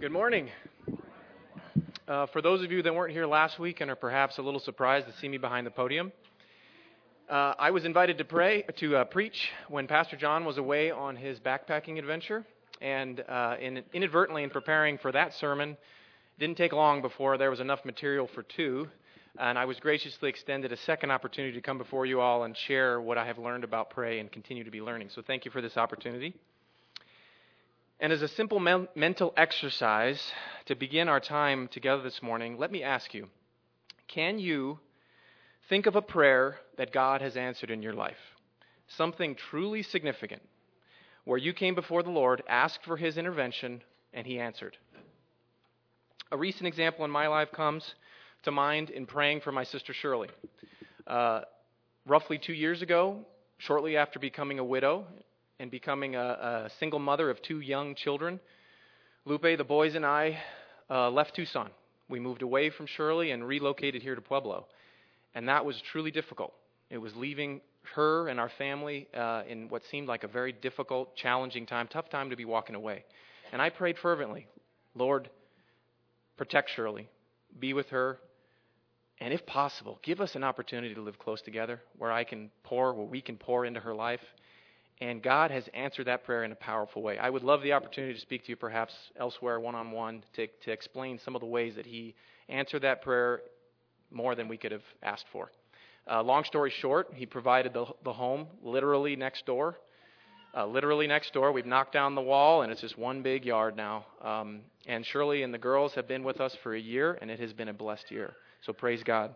Good morning. For those of you that weren't here last week and are perhaps a little surprised to see me behind the podium, I was invited to preach when Pastor John was away on his backpacking adventure, and inadvertently in preparing for that sermon, it didn't take long before there was enough material for two, and I was graciously extended a second opportunity to come before you all and share what I have learned about pray and continue to be learning. So thank you for this opportunity. And as a simple mental exercise to begin our time together this morning, let me ask you, can you think of a prayer that God has answered in your life? Something truly significant, where you came before the Lord, asked for His intervention, and He answered. A recent example in my life comes to mind in praying for my sister Shirley. Roughly 2 years ago, shortly after becoming a widow, and becoming a single mother of two young children, Lupe, the boys, and I left Tucson. We moved away from Shirley and relocated here to Pueblo. And that was truly difficult. It was leaving her and our family in what seemed like a very difficult, challenging time, tough time to be walking away. And I prayed fervently, Lord, protect Shirley, be with her, and if possible, give us an opportunity to live close together where we can pour into her life. And God has answered that prayer in a powerful way. I would love the opportunity to speak to you perhaps elsewhere one-on-one to explain some of the ways that He answered that prayer more than we could have asked for. Long story short, He provided the home literally next door. We've knocked down the wall, and it's just one big yard now. And Shirley and the girls have been with us for a year, and it has been a blessed year. So praise God.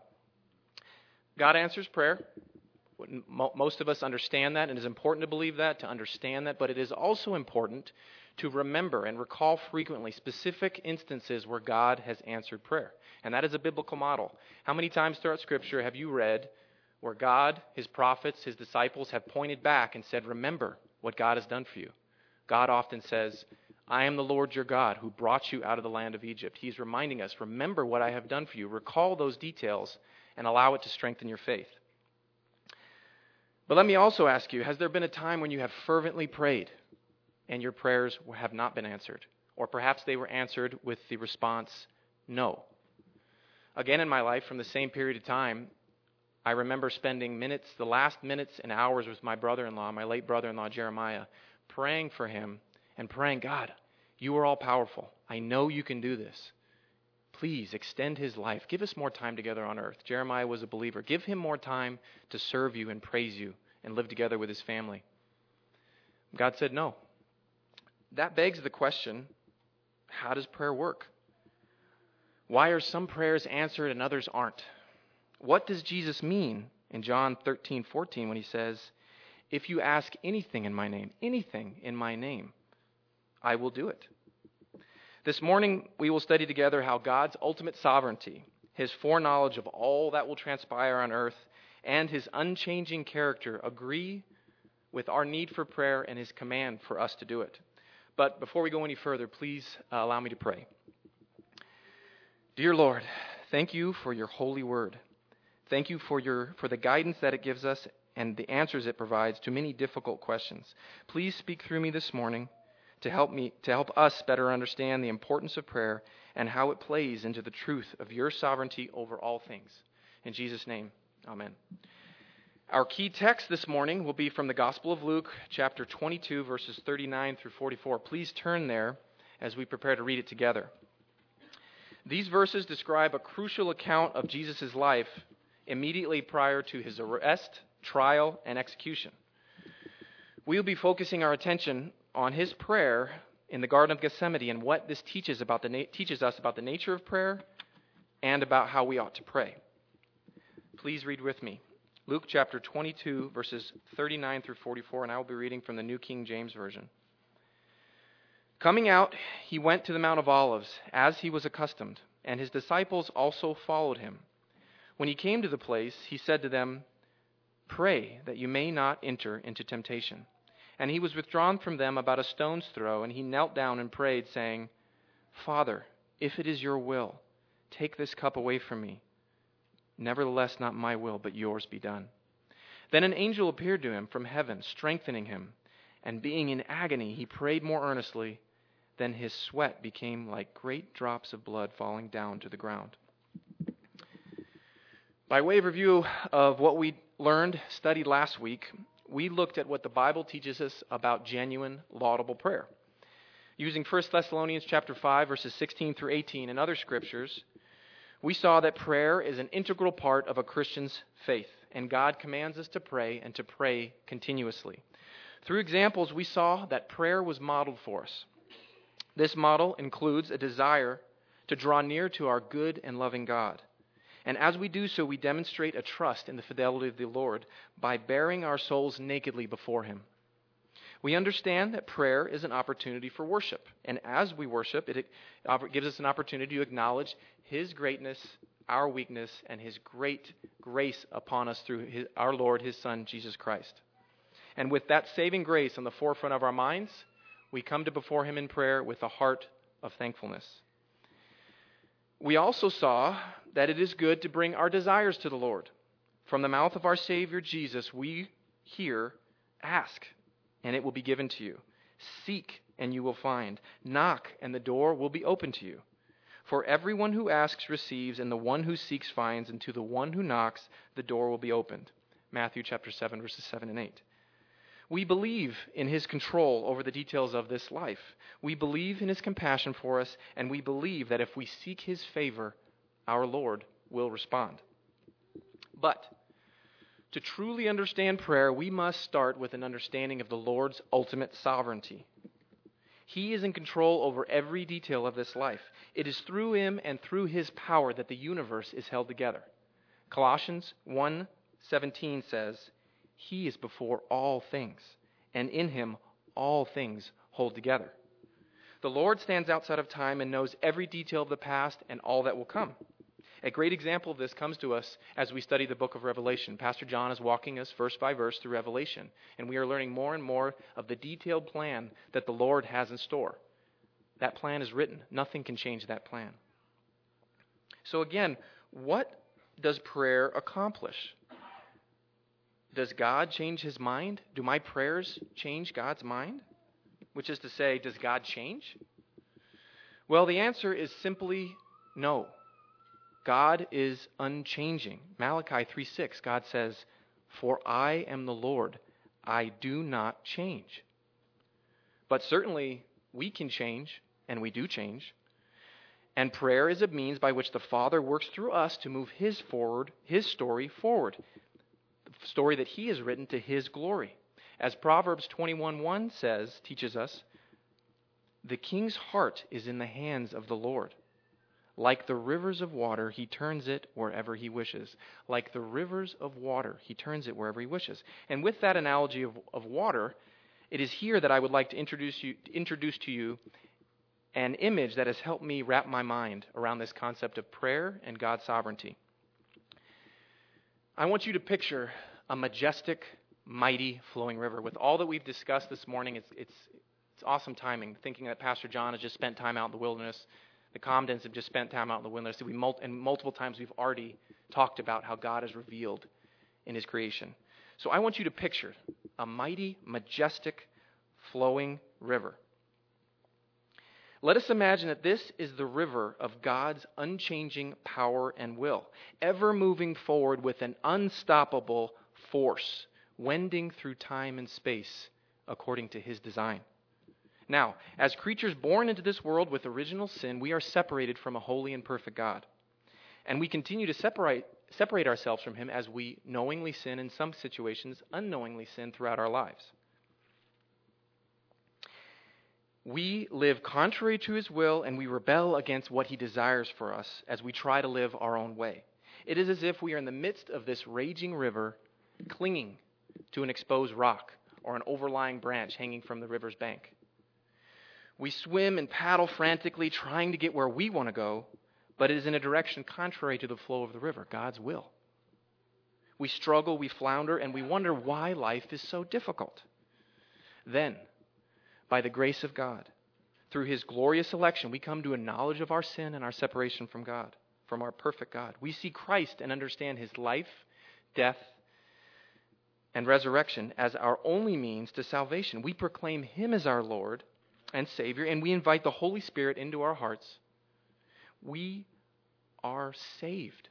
God answers prayer. Most of us understand that, and it is important to believe that, to understand that, but it is also important to remember and recall frequently specific instances where God has answered prayer. And that is a biblical model. How many times throughout Scripture have you read where God, His prophets, His disciples have pointed back and said, remember what God has done for you? God often says, I am the Lord your God who brought you out of the land of Egypt. He's reminding us, remember what I have done for you. Recall those details and allow it to strengthen your faith. But let me also ask you, has there been a time when you have fervently prayed and your prayers have not been answered? Or perhaps they were answered with the response, no. Again in my life, from the same period of time, I remember spending the last minutes and hours with my brother-in-law, my late brother-in-law Jeremiah, praying for him and praying, God, you are all powerful. I know you can do this. Please extend his life. Give us more time together on earth. Jeremiah was a believer. Give him more time to serve you and praise you and live together with his family. God said no. That begs the question, how does prayer work? Why are some prayers answered and others aren't? What does Jesus mean in John 13:14 when He says, if you ask anything in my name, I will do it? This morning, we will study together how God's ultimate sovereignty, His foreknowledge of all that will transpire on earth, and His unchanging character agree with our need for prayer and His command for us to do it. But before we go any further, please allow me to pray. Dear Lord, thank you for your holy word. Thank you for the guidance that it gives us and the answers it provides to many difficult questions. Please speak through me this morning to help us better understand the importance of prayer and how it plays into the truth of your sovereignty over all things. In Jesus' name, amen. Our key text this morning will be from the Gospel of Luke, chapter 22, verses 39 through 44. Please turn there as we prepare to read it together. These verses describe a crucial account of Jesus' life immediately prior to His arrest, trial, and execution. We will be focusing our attention on His prayer in the Garden of Gethsemane and what this teaches us about the nature of prayer and about how we ought to pray. Please read with me. Luke chapter 22, verses 39 through 44, and I will be reading from the New King James Version. Coming out, He went to the Mount of Olives, as He was accustomed, and His disciples also followed Him. When He came to the place, He said to them, pray that you may not enter into temptation. And He was withdrawn from them about a stone's throw, and He knelt down and prayed, saying, Father, if it is your will, take this cup away from me. Nevertheless, not my will, but yours be done. Then an angel appeared to him from heaven, strengthening him. And being in agony, he prayed more earnestly, Then his sweat became like great drops of blood falling down to the ground. By way of review of what we studied last week, we looked at what the Bible teaches us about genuine, laudable prayer. Using 1 Thessalonians chapter 5, verses 16 through 18 and other scriptures, we saw that prayer is an integral part of a Christian's faith, and God commands us to pray and to pray continuously. Through examples, we saw that prayer was modeled for us. This model includes a desire to draw near to our good and loving God. And as we do so, we demonstrate a trust in the fidelity of the Lord by bearing our souls nakedly before Him. We understand that prayer is an opportunity for worship. And as we worship, it gives us an opportunity to acknowledge His greatness, our weakness, and His great grace upon us through our Lord, His Son, Jesus Christ. And with that saving grace on the forefront of our minds, we come to before Him in prayer with a heart of thankfulness. We also saw that it is good to bring our desires to the Lord. From the mouth of our Savior Jesus, we hear, ask, and it will be given to you. Seek, and you will find. Knock, and the door will be opened to you. For everyone who asks receives, and the one who seeks finds, and to the one who knocks, the door will be opened. Matthew chapter 7, verses 7 and 8. We believe in His control over the details of this life. We believe in His compassion for us, and we believe that if we seek His favor, our Lord will respond. But to truly understand prayer, we must start with an understanding of the Lord's ultimate sovereignty. He is in control over every detail of this life. It is through Him and through His power that the universe is held together. Colossians 1:17 says, He is before all things, and in Him all things hold together. The Lord stands outside of time and knows every detail of the past and all that will come. A great example of this comes to us as we study the book of Revelation. Pastor John is walking us verse by verse through Revelation, and we are learning more and more of the detailed plan that the Lord has in store. That plan is written. Nothing can change that plan. So again, what does prayer accomplish? Does God change His mind? Do my prayers change God's mind? Which is to say, does God change? Well, the answer is simply no. God is unchanging. Malachi 3:6, God says, For I am the Lord, I do not change. But certainly we can change, and we do change. And prayer is a means by which the Father works through us to move His story forward. The story that He has written to His glory. As Proverbs 21:1 teaches us, the king's heart is in the hands of the Lord. Like the rivers of water, He turns it wherever He wishes. Like the rivers of water, He turns it wherever He wishes. And with that analogy of water, it is here that I would like to introduce to you an image that has helped me wrap my mind around this concept of prayer and God's sovereignty. I want you to picture a majestic, mighty flowing river. With all that we've discussed this morning, it's awesome timing, thinking that Pastor John has just spent time out in the wilderness. The Comdens have just spent time out in the wilderness. And multiple times we've already talked about how God is revealed in His creation. So I want you to picture a mighty, majestic, flowing river. Let us imagine that this is the river of God's unchanging power and will, ever moving forward with an unstoppable force, wending through time and space according to His design. Now, as creatures born into this world with original sin, we are separated from a holy and perfect God. And we continue to separate ourselves from Him as we knowingly sin, in some situations unknowingly sin throughout our lives. We live contrary to His will, and we rebel against what He desires for us as we try to live our own way. It is as if we are in the midst of this raging river, clinging to an exposed rock or an overlying branch hanging from the river's bank. We swim and paddle frantically, trying to get where we want to go, but it is in a direction contrary to the flow of the river, God's will. We struggle, we flounder, and we wonder why life is so difficult. Then, by the grace of God, through His glorious election, we come to a knowledge of our sin and our separation from God, from our perfect God. We see Christ and understand His life, death, and resurrection as our only means to salvation. We proclaim Him as our Lord, and Savior, and we invite the Holy Spirit into our hearts, we are saved.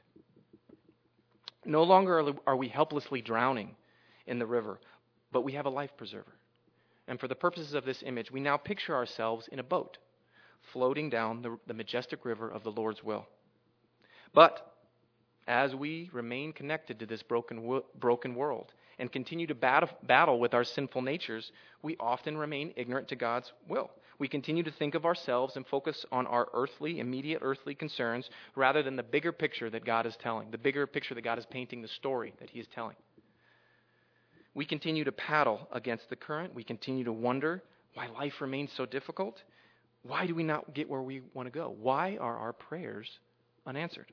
No longer are we helplessly drowning in the river, but we have a life preserver. And for the purposes of this image, we now picture ourselves in a boat floating down the majestic river of the Lord's will. But as we remain connected to this broken world and continue to battle with our sinful natures, we often remain ignorant to God's will. We continue to think of ourselves and focus on our immediate earthly concerns, rather than the bigger picture that God is telling, the bigger picture that God is painting, the story that He is telling. We continue to paddle against the current. We continue to wonder why life remains so difficult. Why do we not get where we want to go? Why are our prayers unanswered?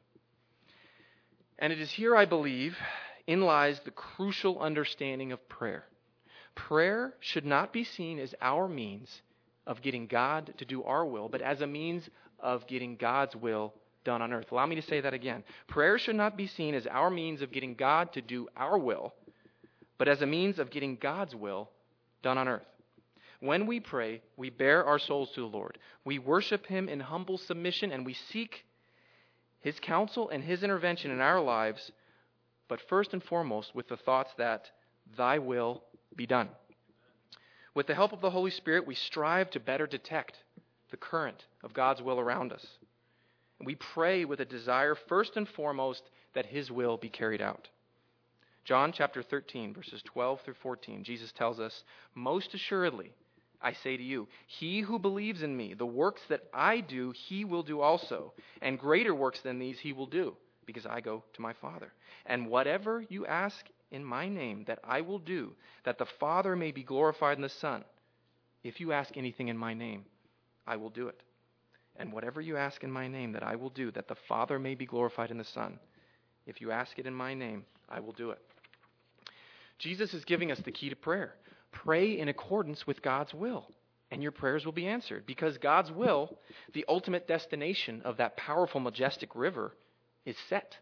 And it is here, I believe, in lies the crucial understanding of prayer. Prayer should not be seen as our means of getting God to do our will, but as a means of getting God's will done on earth. Allow me to say that again. Prayer should not be seen as our means of getting God to do our will, but as a means of getting God's will done on earth. When we pray, we bare our souls to the Lord. We worship Him in humble submission, and we seek His counsel and His intervention in our lives, but first and foremost with the thoughts that Thy will be done. With the help of the Holy Spirit, we strive to better detect the current of God's will around us. And we pray with a desire first and foremost that His will be carried out. John chapter 13, verses 12 through 14, Jesus tells us, "Most assuredly, I say to you, he who believes in me, the works that I do, he will do also. And greater works than these he will do, because I go to my Father. And whatever you ask in my name that I will do, that the Father may be glorified in the Son. If you ask anything in my name, I will do it. And whatever you ask in my name that I will do, that the Father may be glorified in the Son. If you ask it in my name, I will do it." Jesus is giving us the key to prayer. Pray in accordance with God's will, and your prayers will be answered. Because God's will, the ultimate destination of that powerful, majestic river, is set.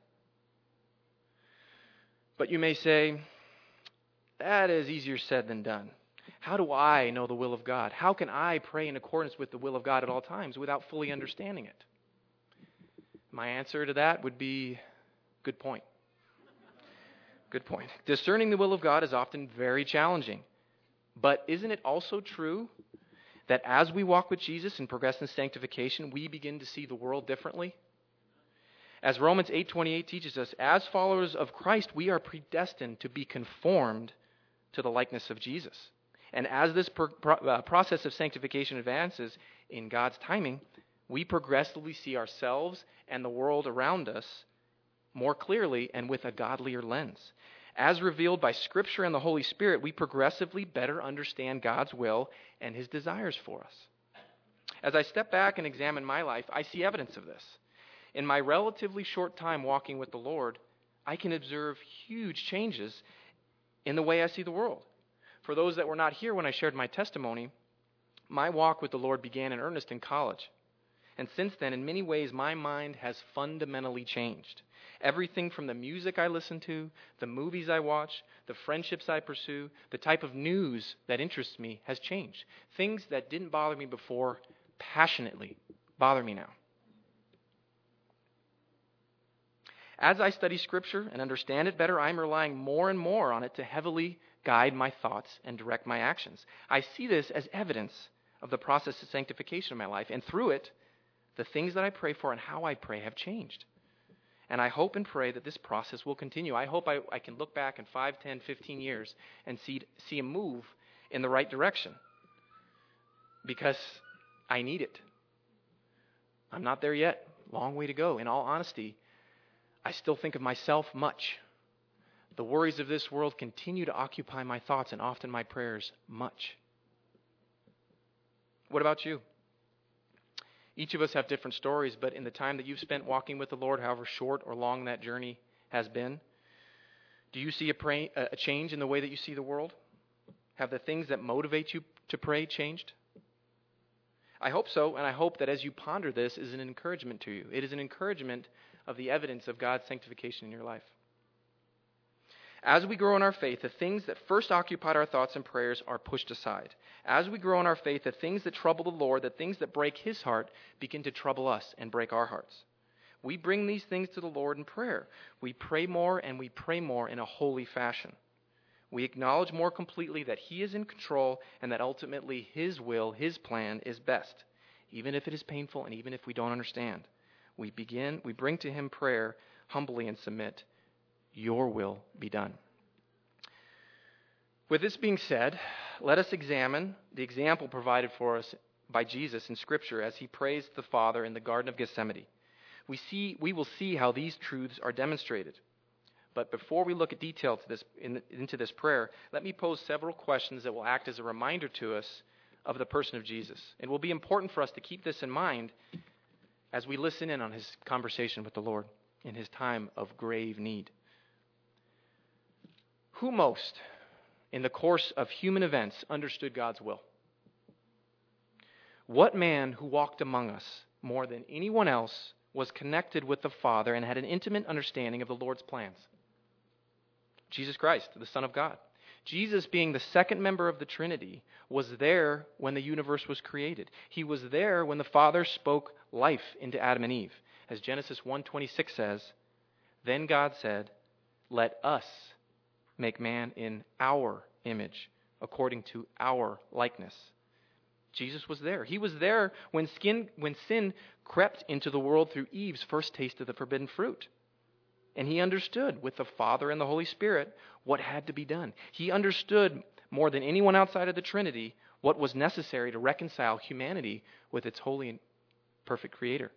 But you may say, that is easier said than done. How do I know the will of God? How can I pray in accordance with the will of God at all times without fully understanding it? My answer to that would be, good point. Good point. Discerning the will of God is often very challenging. But isn't it also true that as we walk with Jesus and progress in sanctification, we begin to see the world differently? As Romans 8:28 teaches us, as followers of Christ, we are predestined to be conformed to the likeness of Jesus. And as this process of sanctification advances in God's timing, we progressively see ourselves and the world around us more clearly and with a godlier lens. As revealed by Scripture and the Holy Spirit, we progressively better understand God's will and His desires for us. As I step back and examine my life, I see evidence of this. In my relatively short time walking with the Lord, I can observe huge changes in the way I see the world. For those that were not here when I shared my testimony, my walk with the Lord began in earnest in college. And since then, in many ways, my mind has fundamentally changed. Everything from the music I listen to, the movies I watch, the friendships I pursue, the type of news that interests me has changed. Things that didn't bother me before passionately bother me now. As I study Scripture and understand it better, I'm relying more and more on it to heavily guide my thoughts and direct my actions. I see this as evidence of the process of sanctification in my life, and through it, the things that I pray for and how I pray have changed. And I hope and pray that this process will continue. I hope I can look back in 5, 10, 15 years and see a move in the right direction, because I need it. I'm not there yet. Long way to go. In all honesty, I still think of myself much. The worries of this world continue to occupy my thoughts and often my prayers much. What about you? Each of us have different stories, but in the time that you've spent walking with the Lord, however short or long that journey has been, do you see a change in the way that you see the world? Have the things that motivate you to pray changed? I hope so, and I hope that as you ponder this is an encouragement to you. It is an encouragement of the evidence of God's sanctification in your life. As we grow in our faith, the things that first occupied our thoughts and prayers are pushed aside. As we grow in our faith, the things that trouble the Lord, the things that break his heart, begin to trouble us and break our hearts. We bring these things to the Lord in prayer. We pray more, and we pray more in a holy fashion. We acknowledge more completely that he is in control and that ultimately his will, his plan is best, even if it is painful and even if we don't understand. We bring to him prayer humbly and submit, your will be done. With this being said, let us examine the example provided for us by Jesus in Scripture as he prays the Father in the Garden of Gethsemane. We will see how these truths are demonstrated. But before we look at detail into this prayer, let me pose several questions that will act as a reminder to us of the person of Jesus. It will be important for us to keep this in mind as we listen in on his conversation with the Lord in his time of grave need. Who most, in the course of human events, understood God's will? What man who walked among us more than anyone else was connected with the Father and had an intimate understanding of the Lord's plans? Jesus Christ, the Son of God. Jesus, being the second member of the Trinity, was there when the universe was created. He was there when the Father spoke life into Adam and Eve. As Genesis 1:26 says, then God said, let us make man in our image, according to our likeness. Jesus was there. He was there when sin crept into the world through Eve's first taste of the forbidden fruit. And he understood with the Father and the Holy Spirit what had to be done. He understood more than anyone outside of the Trinity what was necessary to reconcile humanity with its holy and perfect Creator.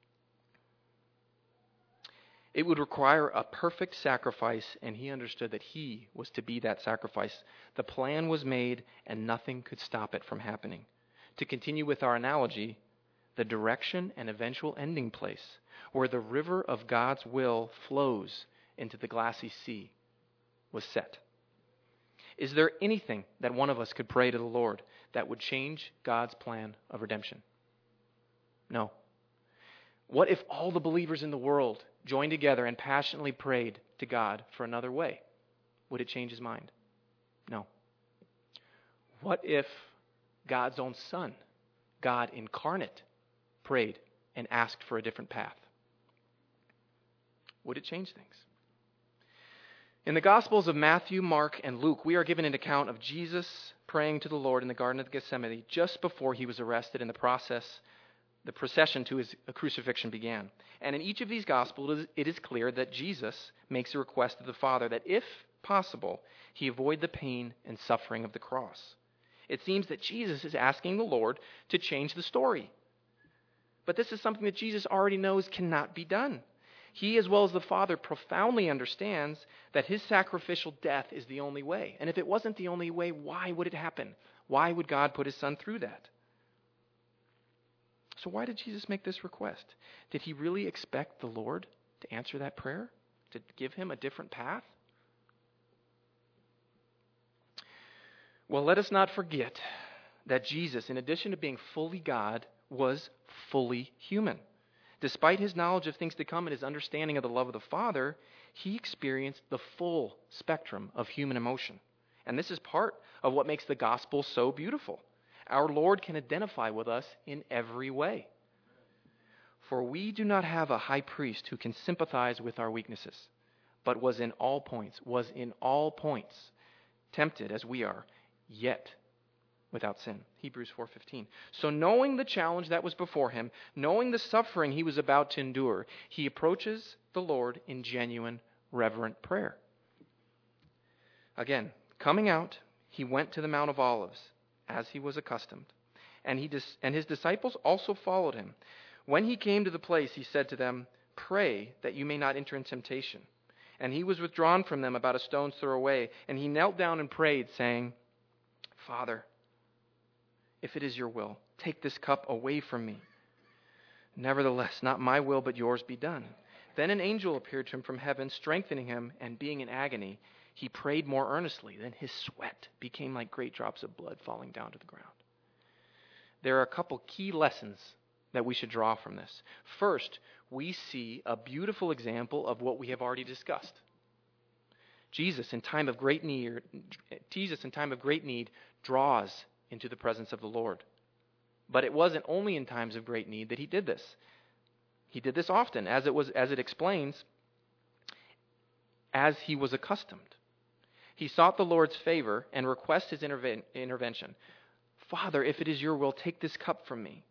It would require a perfect sacrifice, and he understood that he was to be that sacrifice. The plan was made, and nothing could stop it from happening. To continue with our analogy, the direction and eventual ending place where the river of God's will flows into the glassy sea was set. Is there anything that one of us could pray to the Lord that would change God's plan of redemption? No. What if all the believers in the world joined together and passionately prayed to God for another way? Would it change his mind? No. What if God's own Son, God incarnate, prayed and asked for a different path? Would it change things? In the Gospels of Matthew, Mark, and Luke, we are given an account of Jesus praying to the Lord in the Garden of Gethsemane just before he was arrested and the procession to his crucifixion began. And in each of these Gospels, it is clear that Jesus makes a request of the Father that, if possible, he avoid the pain and suffering of the cross. It seems that Jesus is asking the Lord to change the story. But this is something that Jesus already knows cannot be done. He, as well as the Father, profoundly understands that his sacrificial death is the only way. And if it wasn't the only way, why would it happen? Why would God put his Son through that? So why did Jesus make this request? Did he really expect the Lord to answer that prayer? To give him a different path? Well, let us not forget that Jesus, in addition to being fully God, was fully human. Despite his knowledge of things to come and his understanding of the love of the Father, he experienced the full spectrum of human emotion. And this is part of what makes the gospel so beautiful. Our Lord can identify with us in every way. For we do not have a high priest who can sympathize with our weaknesses, but was in all points tempted as we are, yet without sin. Hebrews 4:15. So knowing the challenge that was before him, knowing the suffering he was about to endure, he approaches the Lord in genuine, reverent prayer. Again, coming out, he went to the Mount of Olives, as he was accustomed. And his disciples also followed him. When he came to the place, he said to them, "Pray that you may not enter in temptation." And he was withdrawn from them about a stone's throw away, and he knelt down and prayed, saying, "Father, if it is your will, take this cup away from me. Nevertheless, not my will, but yours be done." Then an angel appeared to him from heaven, strengthening him, and being in agony, he prayed more earnestly. Then his sweat became like great drops of blood falling down to the ground. There are a couple key lessons that we should draw from this. First, we see a beautiful example of what we have already discussed. Jesus in time of great need draws into the presence of the Lord. But it wasn't only in times of great need that he did this. He did this often, as it explains, as he was accustomed. He sought the Lord's favor and requested his intervention. Father, if it is your will, take this cup from me.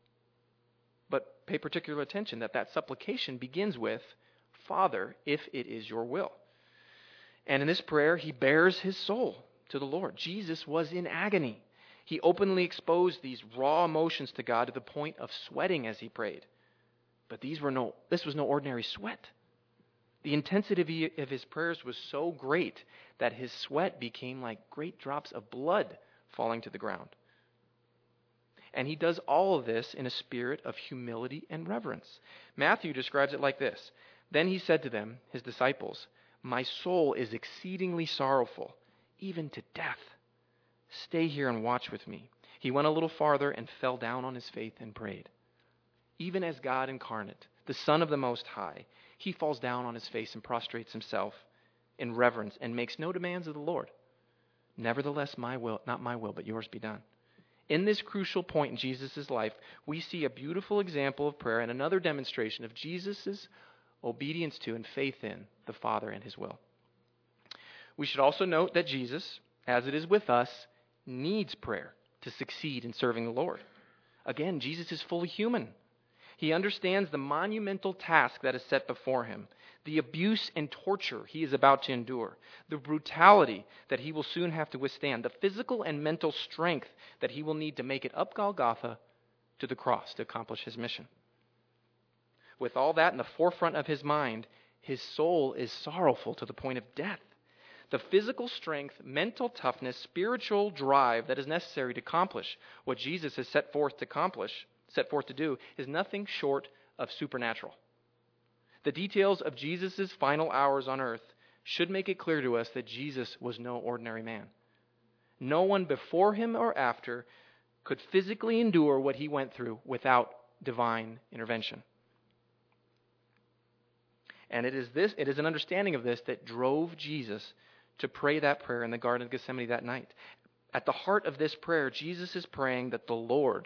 But pay particular attention that supplication begins with, Father, if it is your will. And in this prayer, he bears his soul to the Lord. Jesus was in agony. He openly exposed these raw emotions to God to the point of sweating as he prayed. But this was no ordinary sweat. The intensity of his prayers was so great that his sweat became like great drops of blood falling to the ground. And he does all of this in a spirit of humility and reverence. Matthew describes it like this. Then he said to them, his disciples, my soul is exceedingly sorrowful, even to death. Stay here and watch with me. He went a little farther and fell down on his face and prayed. Even as God incarnate, the Son of the Most High, he falls down on his face and prostrates himself in reverence and makes no demands of the Lord. Nevertheless, not my will, but yours be done. In this crucial point in Jesus' life, we see a beautiful example of prayer and another demonstration of Jesus' obedience to and faith in the Father and his will. We should also note that Jesus, as it is with us, needs prayer to succeed in serving the Lord. Again, Jesus is fully human. He understands the monumental task that is set before him, the abuse and torture he is about to endure, the brutality that he will soon have to withstand, the physical and mental strength that he will need to make it up Golgotha to the cross to accomplish his mission. With all that in the forefront of his mind, his soul is sorrowful to the point of death. The physical strength, mental toughness, spiritual drive that is necessary to accomplish what Jesus has set forth to do, is nothing short of supernatural. The details of Jesus' final hours on earth should make it clear to us that Jesus was no ordinary man. No one before him or after could physically endure what he went through without divine intervention. And it is an understanding of this that drove Jesus to pray that prayer in the Garden of Gethsemane that night. At the heart of this prayer, Jesus is praying that the Lord's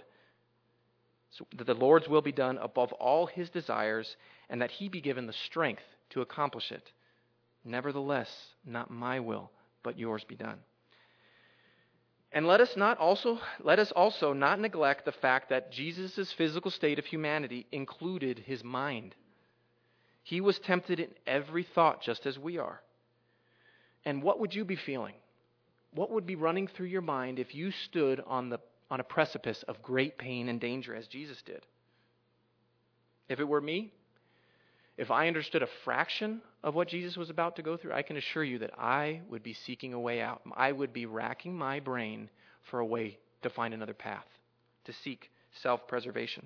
will be done above all his desires, and that he be given the strength to accomplish it. Nevertheless, not my will, but yours be done. And let us also not neglect the fact that Jesus' physical state of humanity included his mind. He was tempted in every thought just as we are. And what would you be feeling? What would be running through your mind if you stood on a precipice of great pain and danger as Jesus did? If it were me, if I understood a fraction of what Jesus was about to go through, I can assure you that I would be seeking a way out. I would be racking my brain for a way to find another path, to seek self-preservation.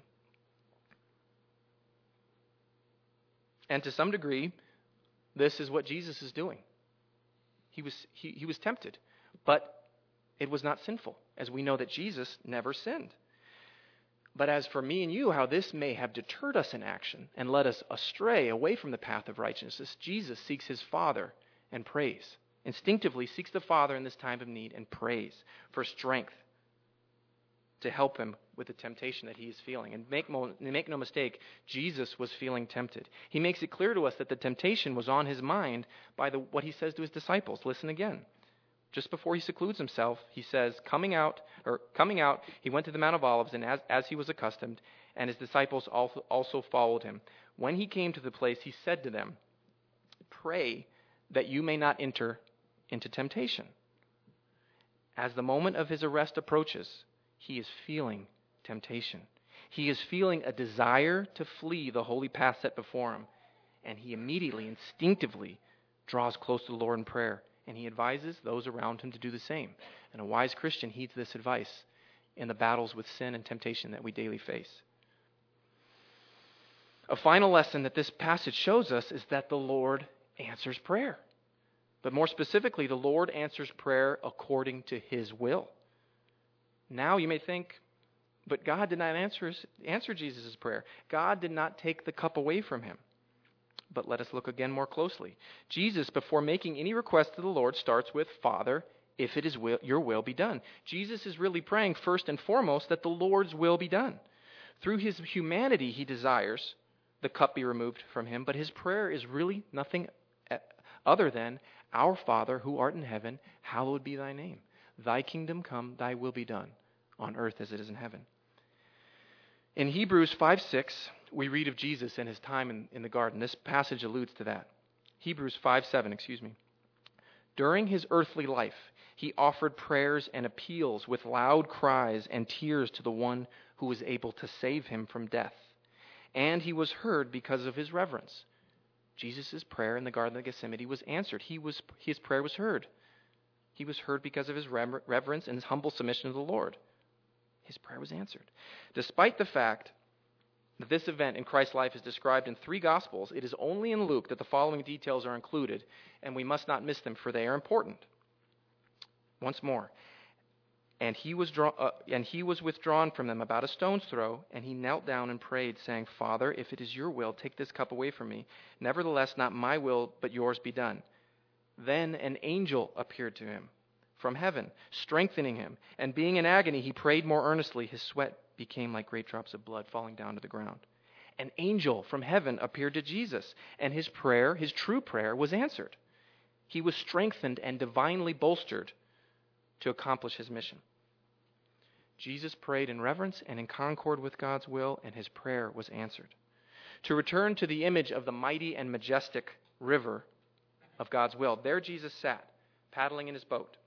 And to some degree, this is what Jesus is doing. He was tempted, but it was not sinful, as we know that Jesus never sinned. But as for me and you, how this may have deterred us in action and led us astray away from the path of righteousness, Jesus seeks his Father and prays. Instinctively seeks the Father in this time of need and prays for strength to help him with the temptation that he is feeling. And make no mistake, Jesus was feeling tempted. He makes it clear to us that the temptation was on his mind by what he says to his disciples. Listen again. Just before he secludes himself, he says, coming out, he went to the Mount of Olives, and as he was accustomed, and his disciples also followed him. When he came to the place, he said to them, pray that you may not enter into temptation. As the moment of his arrest approaches, he is feeling temptation. He is feeling a desire to flee the holy path set before him, and he immediately, instinctively draws close to the Lord in prayer, and he advises those around him to do the same. And a wise Christian heeds this advice in the battles with sin and temptation that we daily face. A final lesson that this passage shows us is that the Lord answers prayer. But more specifically, the Lord answers prayer according to his will. Now you may think, but God did not answer Jesus' prayer. God did not take the cup away from him. but let us look again more closely. Jesus, before making any request to the Lord, starts with, Father, if it is your will be done. Jesus is really praying first and foremost that the Lord's will be done. Through his humanity, he desires the cup be removed from him, but his prayer is really nothing other than, Our Father who art in heaven, hallowed be thy name. Thy kingdom come, thy will be done, on earth as it is in heaven. In Hebrews 5:6, we read of Jesus and his time in the garden. This passage alludes to that. Hebrews 5:7. During his earthly life, he offered prayers and appeals with loud cries and tears to the one who was able to save him from death. And he was heard because of his reverence. Jesus' prayer in the Garden of Gethsemane was answered. His prayer was heard. He was heard because of his reverence and his humble submission to the Lord. His prayer was answered. Despite the fact that this event in Christ's life is described in 3 Gospels, it is only in Luke that the following details are included, and we must not miss them, for they are important. Once more. And he was withdrawn from them about a stone's throw, and he knelt down and prayed, saying, Father, if it is your will, take this cup away from me. Nevertheless, not my will, but yours be done. Then an angel appeared to him from heaven, strengthening him. And being in agony, he prayed more earnestly. His sweat became like great drops of blood falling down to the ground. An angel from heaven appeared to Jesus, and his prayer, his true prayer, was answered. He was strengthened and divinely bolstered to accomplish his mission. Jesus prayed in reverence and in concord with God's will, and his prayer was answered. To return to the image of the mighty and majestic river of God's will, there Jesus sat, paddling in his boat.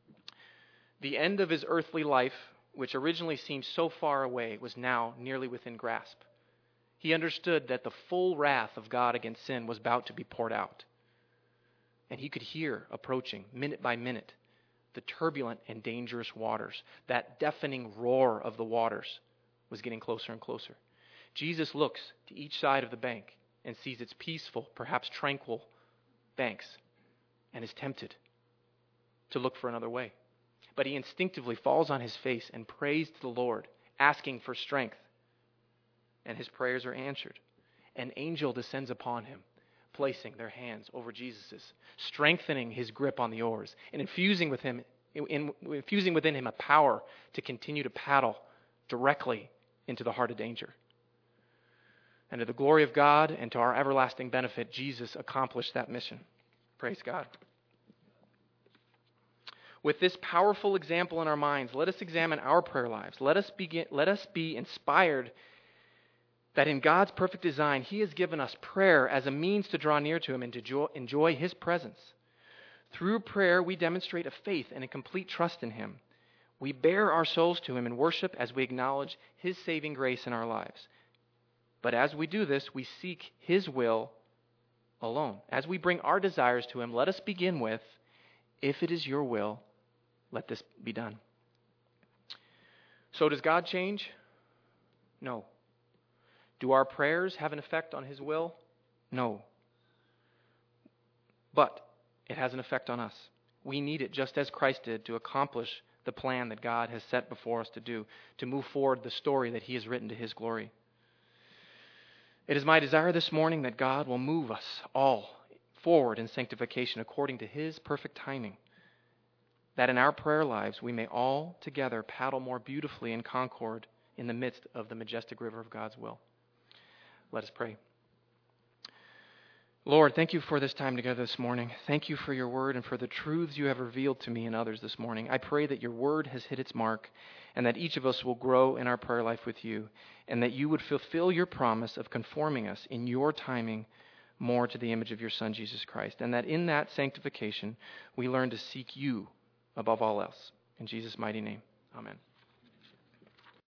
The end of his earthly life, which originally seemed so far away, was now nearly within grasp. He understood that the full wrath of God against sin was about to be poured out. And he could hear approaching, minute by minute, the turbulent and dangerous waters. That deafening roar of the waters was getting closer and closer. Jesus looks to each side of the bank and sees its peaceful, perhaps tranquil banks, and is tempted to look for another way. But he instinctively falls on his face and prays to the Lord, asking for strength. And his prayers are answered. An angel descends upon him, placing their hands over Jesus's, strengthening his grip on the oars, and infusing within him a power to continue to paddle directly into the heart of danger. And to the glory of God and to our everlasting benefit, Jesus accomplished that mission. Praise God. With this powerful example in our minds, let us examine our prayer lives. Let us be inspired that in God's perfect design, he has given us prayer as a means to draw near to him and to enjoy his presence. Through prayer, we demonstrate a faith and a complete trust in him. We bare our souls to him in worship as we acknowledge his saving grace in our lives. But as we do this, we seek his will alone. As we bring our desires to him, let us begin with, if it is your will, let this be done. So does God change? No. Do our prayers have an effect on his will? No. But it has an effect on us. We need it just as Christ did to accomplish the plan that God has set before us to do, to move forward the story that he has written to his glory. It is my desire this morning that God will move us all forward in sanctification according to his perfect timing, that in our prayer lives we may all together paddle more beautifully in concord in the midst of the majestic river of God's will. Let us pray. Lord, thank you for this time together this morning. Thank you for your word and for the truths you have revealed to me and others this morning. I pray that your word has hit its mark and that each of us will grow in our prayer life with you, and that you would fulfill your promise of conforming us in your timing more to the image of your Son, Jesus Christ, and that in that sanctification we learn to seek you above all else. In Jesus' mighty name, amen.